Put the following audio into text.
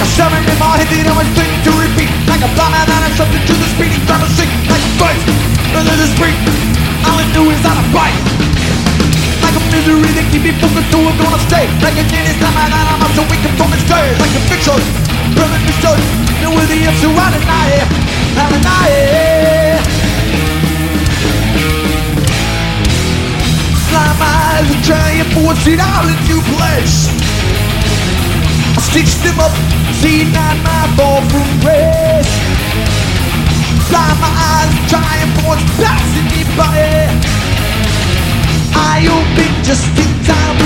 Shoving in my head, it always thing to repeat. Like a blind man that has something to the speeding driver seat. Like a face under the street, all I do is out of bite. Like a misery that keep me focused to what's gonna stay. Like a genius time and I'm up so we can from its day. Like a fiction, perfect mission, no with the answer out at night. Out at night. Slime my eyes and trying for what's it all in new place. I stitched them up, see not my ballroom race. Blind my eyes, trying for what's passing me by. I open just in time.